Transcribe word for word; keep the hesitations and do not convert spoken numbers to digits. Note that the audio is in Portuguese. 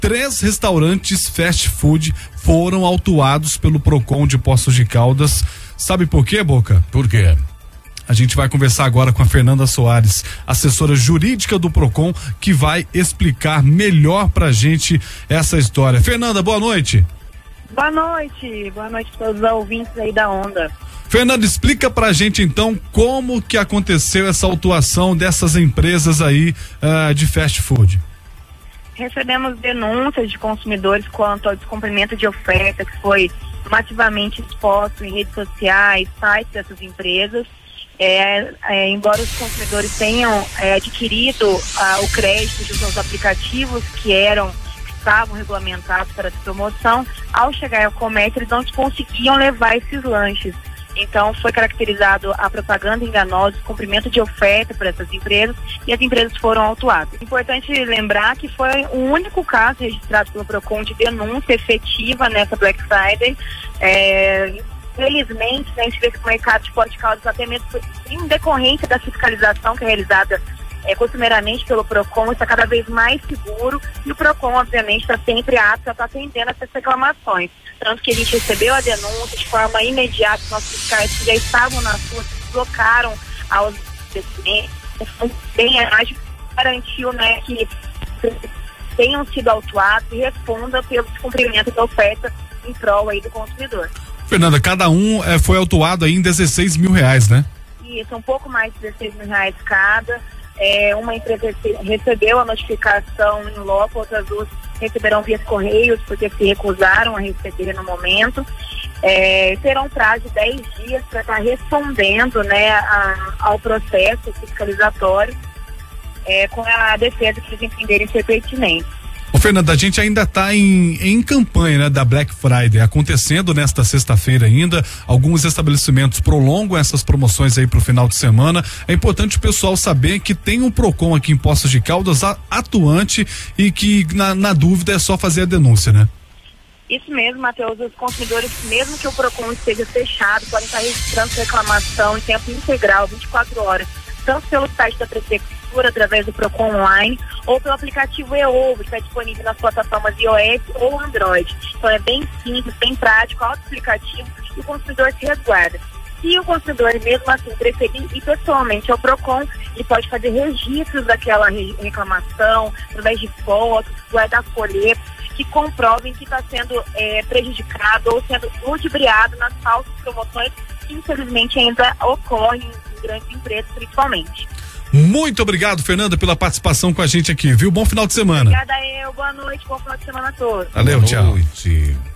três restaurantes fast food foram autuados pelo Procon de Poços de Caldas. Sabe por quê, Boca? Por quê? A gente vai conversar agora com a Fernanda Soares, assessora jurídica do Procon, que vai explicar melhor pra gente essa história. Fernanda, boa noite. Boa noite, boa noite a todos os ouvintes aí da Onda. Fernanda, explica pra gente então como que aconteceu essa autuação dessas empresas aí uh, de fast food. Recebemos denúncias de consumidores quanto ao descumprimento de oferta que foi massivamente exposto em redes sociais, sites dessas empresas. É, é, embora os consumidores tenham é, adquirido ah, o crédito de seus aplicativos que eram estavam regulamentados para essa promoção, ao chegar ao comércio eles não conseguiam levar esses lanches. Então foi caracterizado a propaganda enganosa, o cumprimento de oferta para essas empresas, e as empresas foram autuadas. Importante lembrar que foi o único caso registrado pelo Procon de denúncia efetiva nessa Black Friday. É, Felizmente, né, a gente vê que o mercado de Poços de Caldas, até mesmo em decorrência da fiscalização que é realizada é, costumeiramente pelo Procon, está cada vez mais seguro, e o Procon, obviamente, está sempre apto a estar atendendo essas reclamações. Tanto que a gente recebeu a denúncia de forma imediata, nossos fiscais que já estavam nas ruas, se deslocaram aos estabelecimentos, bem ágil, garantiu, né, que tenham sido autuados e respondam pelo descumprimento da oferta em prol aí do consumidor. Fernanda, cada um eh, foi autuado aí em dezesseis mil reais, né? Isso, um pouco mais de dezesseis mil reais cada. É, uma empresa recebeu a notificação em loco, outras duas receberão via correios porque se recusaram a receber no momento. É, terão prazo de dez dias para estar respondendo, né, a, ao processo fiscalizatório é, com a defesa que eles entenderem ser pertinente. Ô Fernanda, a gente ainda está em, em campanha, né, da Black Friday, acontecendo nesta sexta-feira ainda. Alguns estabelecimentos prolongam essas promoções aí pro final de semana. É importante o pessoal saber que tem um Procon aqui em Poços de Caldas a, atuante e que na, na dúvida é só fazer a denúncia, né? Isso mesmo, Matheus. Os consumidores, mesmo que o Procon esteja fechado, podem estar registrando reclamação em tempo integral, vinte e quatro horas, tanto pelo site da Prefeitura, através do Procon Online, ou pelo aplicativo eOvo, que está disponível nas plataformas iOS ou Android. Então é bem simples, bem prático, auto-aplicativo, e o consumidor se resguarda. Se o consumidor, mesmo assim, preferir ir pessoalmente ao Procon, ele pode fazer registros daquela re- reclamação, através de fotos, guardar folhetos, que comprovem que está sendo é, prejudicado ou sendo ludibriado nas falsas promoções que, infelizmente, ainda ocorrem em grandes empresas, principalmente. Muito obrigado, Fernanda, pela participação com a gente aqui, viu? Bom final de semana. Obrigada eu, boa noite, bom final de semana a todos. Valeu, boa tchau. Noite.